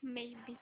Maybe.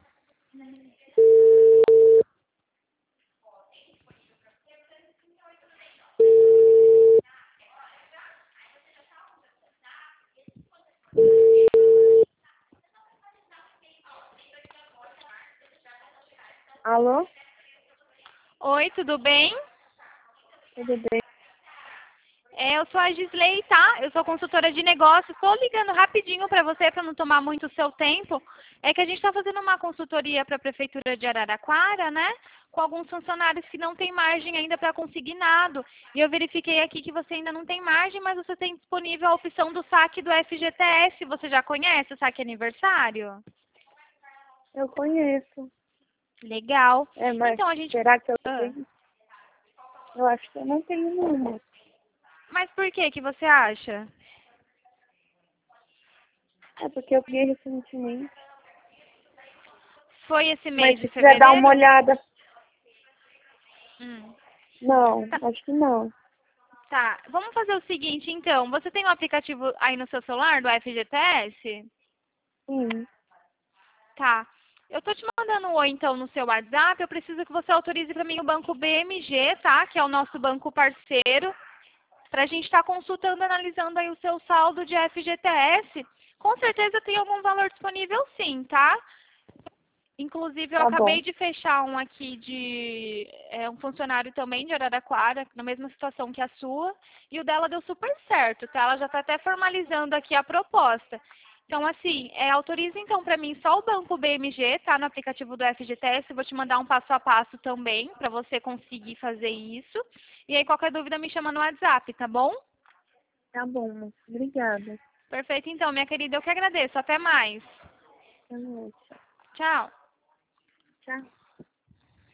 Alô? Oi, tudo bem? Tudo bem? Eu sou a Gisley, tá? Eu sou consultora de negócios. Estou ligando rapidinho para você, para não tomar muito o seu tempo. É que a gente está fazendo uma consultoria para a Prefeitura de Araraquara, né? Com alguns funcionários que não têm margem ainda para consignado. E eu verifiquei aqui que você ainda não tem margem, mas você tem disponível a opção do saque do FGTS. Você já conhece o saque aniversário? Eu conheço. Legal. Mas Então a gente... será que eu Ah. tenho? Eu acho que eu não tenho número. Mas por que você acha? É porque eu peguei recentemente. Foi esse Mas mês de se quiser dar uma fevereiro? olhada. Hum. Não, Tá, acho que não. tá. Vamos fazer o seguinte, então. Você tem um aplicativo aí no seu celular do FGTS? Sim, Tá. Eu tô te mandando um oi, então, no seu WhatsApp. Eu preciso que você autorize para mim o banco BMG, tá? Que é o nosso banco parceiro. Pra gente estar consultando, analisando aí o seu saldo de FGTS. Com certeza tem algum valor disponível sim, tá? Inclusive, eu tá bom. acabei de fechar um aqui de um funcionário também de Araraquara, na mesma situação que a sua, e o dela deu super certo, tá? Ela já está até formalizando aqui a proposta. Então, assim, autoriza então para mim só o banco BMG, tá? No aplicativo do FGTS, eu vou te mandar um passo a passo também, para você conseguir fazer isso. E aí, qualquer dúvida, me chama no WhatsApp, tá bom? Tá bom, moça. Obrigada. Perfeito, então, minha querida, eu que agradeço. Até mais. Boa noite. Tchau. Tchau.